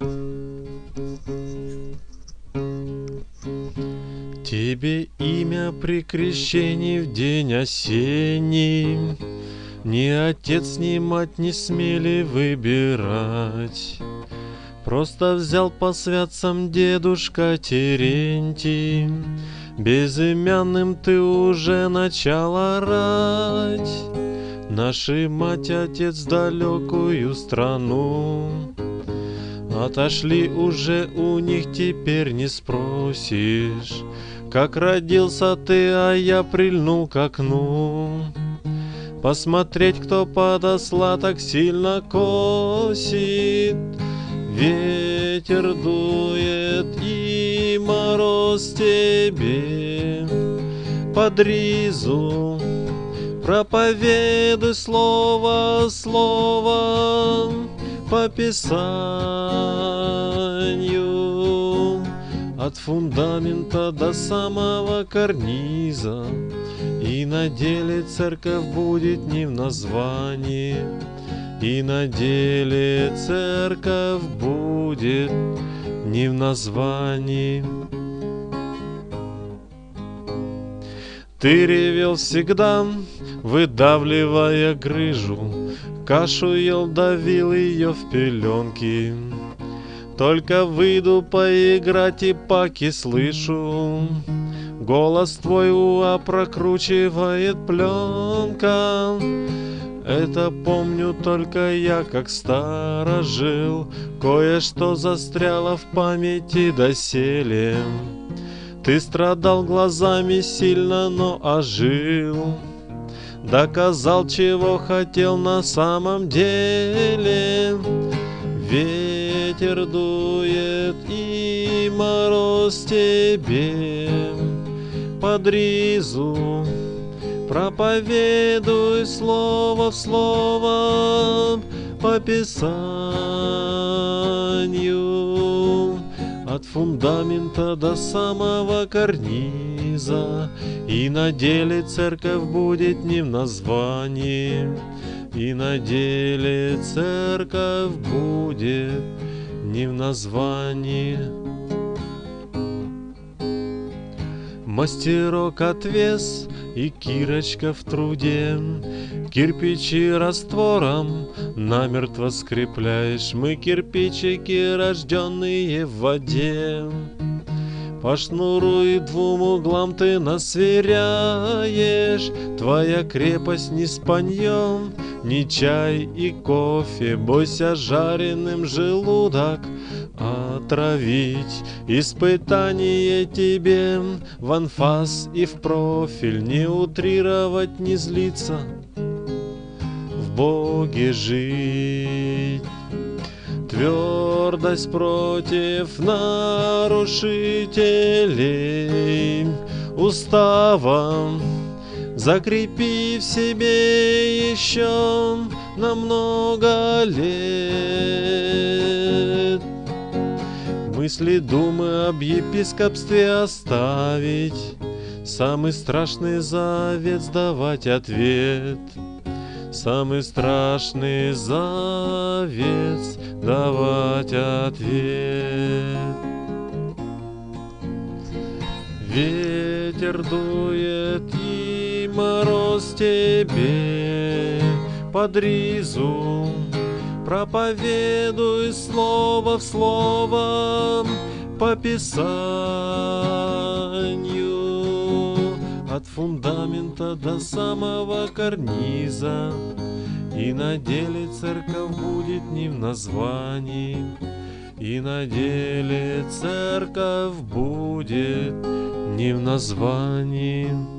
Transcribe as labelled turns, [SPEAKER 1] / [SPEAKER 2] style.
[SPEAKER 1] Тебе имя при крещении в день осенний ни отец, ни мать не смели выбирать. Просто взял по святцам дедушка Терентий. Безымянным ты уже начал орать. Наши мать, отец в далекую страну. Отошли уже у них, теперь не спросишь, как родился ты, а я прильнул к окну. Посмотреть, кто подосла так сильно косит. Ветер дует и мороз тебе под ризу. Проповедуй слово по Писанию, от фундамента до самого карниза. И на деле церковь будет не в названии, и на деле церковь будет не в названии. Ты ревел всегда, выдавливая грыжу, кашу ел, давил ее в пеленки. Только выйду поиграть и паки слышу, голос твой уа прокручивает пленка. Это помню только я, как старожил, кое-что застряло в памяти доселе. Ты страдал глазами сильно, но ожил, доказал, чего хотел на самом деле. Ветер дует и мороз тебе под ризу. Проповедуй слово в слово по Писанию, от фундамента до самого карниза. И на деле церковь будет не в названии, и на деле церковь будет не в названии. Мастерок отвес и кирочка в труде, кирпичи раствором намертво скрепляешь. Мы кирпичики, рожденные в воде, по шнуру и двум углам ты нас сверяешь. Твоя крепость не спаньем, ни чай и кофе. Бойся жареным желудок отравить. Испытание тебе в анфас и в профиль. Не утрировать, не злиться, в Боге жить. Твердость против нарушителей уставом закрепи в себе еще на много лет. Мысли, думы об епископстве оставить, самый страшный завет сдавать ответ. Самый страшный завет давать ответ. Ветер дует и мороз тебе под ризу. Проповедуй слово в слово по Писанию, от фундамента до самого карниза. И на деле церковь будет не в названии, и на деле церковь будет не в названии.